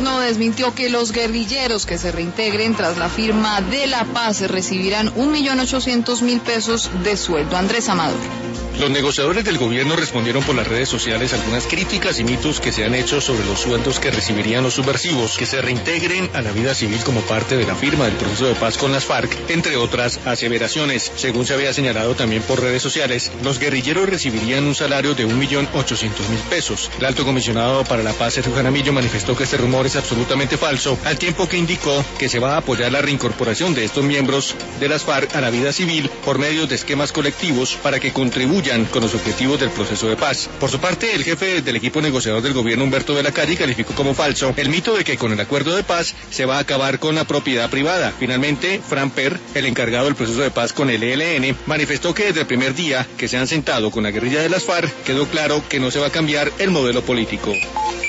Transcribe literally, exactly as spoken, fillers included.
gobierno desmintió que los guerrilleros que se reintegren tras la firma de la paz recibirán un millón ochocientos mil pesos de sueldo. Andrés Amador. Los negociadores del gobierno respondieron por las redes sociales algunas críticas y mitos que se han hecho sobre los sueldos que recibirían los subversivos que se reintegren a la vida civil como parte de la firma del proceso de paz con las FARC, entre otras aseveraciones. Según se había señalado también por redes sociales, los guerrilleros recibirían un salario de un millón ochocientos mil pesos. El alto comisionado para la paz, Sergio Jaramillo, manifestó que este rumor es absolutamente falso, al tiempo que indicó que se va a apoyar la reincorporación de estos miembros de las FARC a la vida civil por medio de esquemas colectivos para que contribuyan con los objetivos del proceso de paz. Por su parte, el jefe del equipo negociador del gobierno, Humberto de la Calle, calificó como falso el mito de que con el acuerdo de paz se va a acabar con la propiedad privada. Finalmente, Fran Per, el encargado del proceso de paz con el E L N, manifestó que desde el primer día que se han sentado con la guerrilla de las FARC, quedó claro que no se va a cambiar el modelo político.